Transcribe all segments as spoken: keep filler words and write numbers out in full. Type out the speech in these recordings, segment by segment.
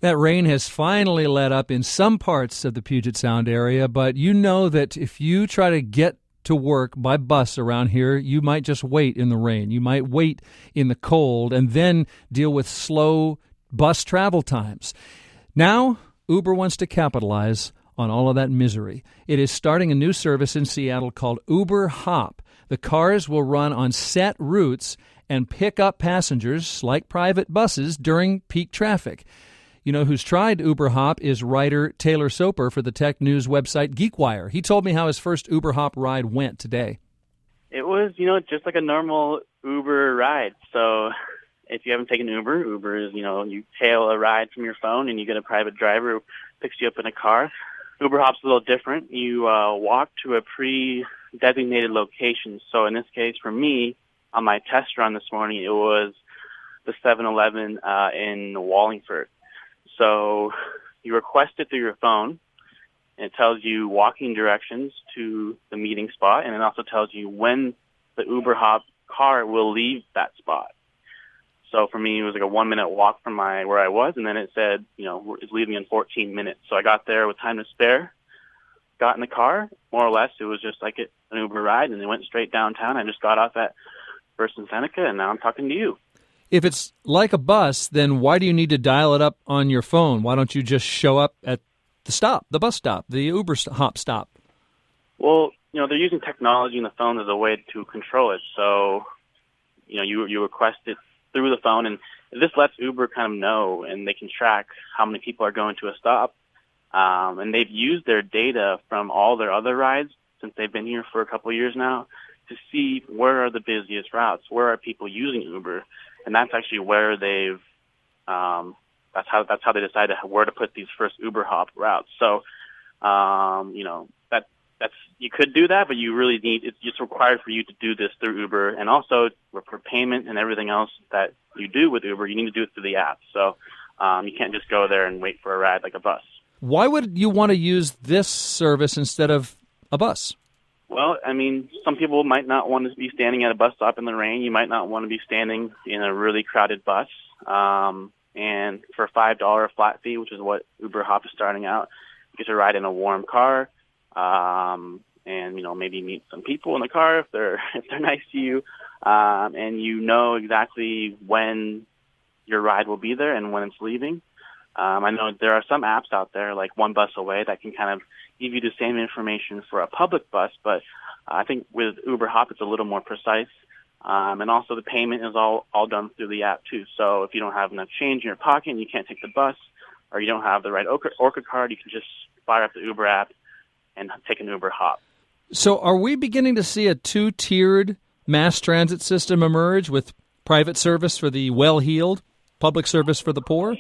That rain has finally let up in some parts of the Puget Sound area, but you know that if you try to get to work by bus around here, you might just wait in the rain. You might wait in the cold and then deal with slow bus travel times. Now, Uber wants to capitalize on all of that misery. It is starting a new service in Seattle called Uber Hop. The cars will run on set routes and pick up passengers like private buses during peak traffic. You know who's tried Uber Hop is writer Taylor Soper for the tech news website GeekWire. He told me how his first Uber Hop ride went today. It was, you know, just like a normal Uber ride. So if you haven't taken Uber, Uber is, you know, you hail a ride from your phone and you get a private driver who picks you up in a car. Uber Hop's a little different. You uh, walk to a pre-designated location. So in this case, for me, on my test run this morning, it was the seven eleven uh, in Wallingford. So you request it through your phone, and it tells you walking directions to the meeting spot, and it also tells you when the Uber Hop car will leave that spot. So for me, it was like a one-minute walk from my where I was, and then it said, you know, it's leaving in fourteen minutes. So I got there with time to spare, got in the car. More or less, it was just like an Uber ride, and it went straight downtown. I just got off at First and Seneca, and now I'm talking to you. If it's like a bus, then why do you need to dial it up on your phone? Why don't you just show up at the stop, the bus stop, the Uber Hop stop? Well, you know, they're using technology in the phone as a way to control it. So, you know, you you request it through the phone, and this lets Uber kind of know, and they can track how many people are going to a stop. Um, and they've used their data from all their other rides since they've been here for a couple of years now to see where are the busiest routes, where are people using Uber. And that's actually where they've, um, that's how that's how they decided where to put these first Uber Hop routes. So, um, you know, that that's you could do that, but you really need it's just required for you to do this through Uber, and also for payment and everything else that you do with Uber, you need to do it through the app. So, um, you can't just go there and wait for a ride like a bus. Why would you want to use this service instead of a bus? Well, I mean, some people might not want to be standing at a bus stop in the rain. You might not want to be standing in a really crowded bus. Um, and for a five dollars flat fee, which is what Uber Hop is starting out, you get to ride in a warm car, um, and, you know, maybe meet some people in the car if they're if they're nice to you. Um, and you know exactly when your ride will be there and when it's leaving. Um, I know there are some apps out there, like One Bus Away, that can kind of give you the same information for a public bus, but I think with Uber Hop, it's a little more precise. Um, and also the payment is all, all done through the app, too. So if you don't have enough change in your pocket and you can't take the bus, or you don't have the right Orca, Orca card, you can just fire up the Uber app and take an Uber Hop. So are we beginning to see a two-tiered mass transit system emerge with private service for the well-heeled, public service for the poor?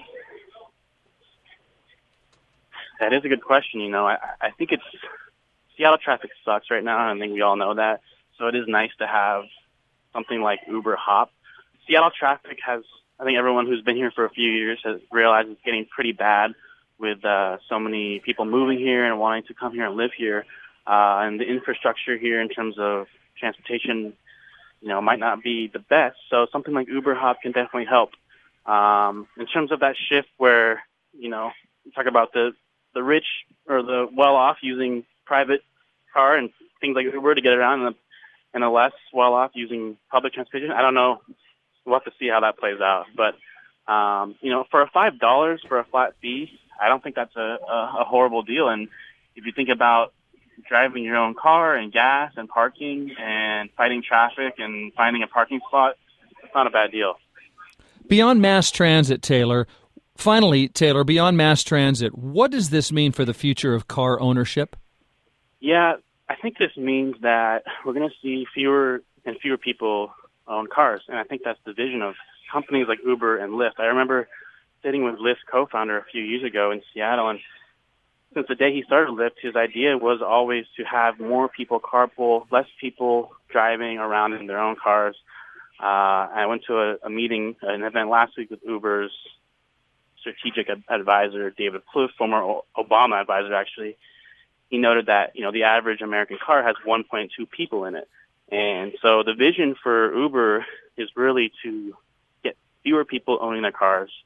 That is a good question. You know, I, I think it's Seattle traffic sucks right now, and I think we all know that. So it is nice to have something like Uber Hop. Seattle traffic has, I think everyone who's been here for a few years has realized it's getting pretty bad with uh, so many people moving here and wanting to come here and live here. Uh, and the infrastructure here in terms of transportation, you know, might not be the best. So something like Uber Hop can definitely help. Um, in terms of that shift where, you know, you talk about the the rich or the well-off using private car and things like Uber to get around, and the, and the less well-off using public transportation. I don't know. We'll have to see how that plays out. But, um, you know, for a five dollars for a flat fee, I don't think that's a, a, a horrible deal. And if you think about driving your own car and gas and parking and fighting traffic and finding a parking spot, it's not a bad deal. Beyond mass transit, Taylor, Finally, Taylor, beyond mass transit, what does this mean for the future of car ownership? Yeah, I think this means that we're going to see fewer and fewer people own cars, and I think that's the vision of companies like Uber and Lyft. I remember sitting with Lyft's co-founder a few years ago in Seattle, and since the day he started Lyft, his idea was always to have more people carpool, less people driving around in their own cars. Uh, I went to a, a meeting, an event last week with Uber's strategic advisor, David Plouffe, former Obama advisor, actually. He noted that, you know, the average American car has one point two people in it. And so the vision for Uber is really to get fewer people owning their cars,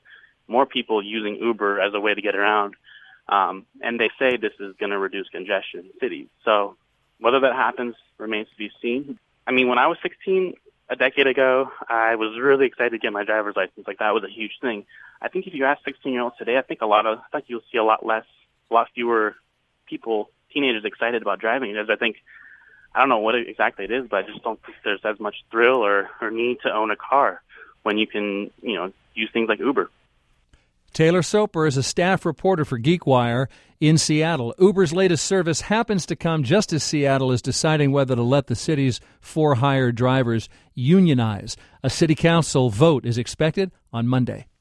more people using Uber as a way to get around. Um, and they say this is going to reduce congestion in cities. So whether that happens remains to be seen. I mean, when I was sixteen, a decade ago, I was really excited to get my driver's license. Like, that was a huge thing. I think if you ask sixteen-year-olds today, I think a lot of, I think you'll see a lot less, a lot fewer people, teenagers excited about driving. Because I think, I don't know what exactly it is, but I just don't think there's as much thrill or, or need to own a car when you can, you know, use things like Uber. Taylor Soper is a staff reporter for GeekWire in Seattle. Uber's latest service happens to come just as Seattle is deciding whether to let the city's for-hire drivers unionize. A city council vote is expected on Monday.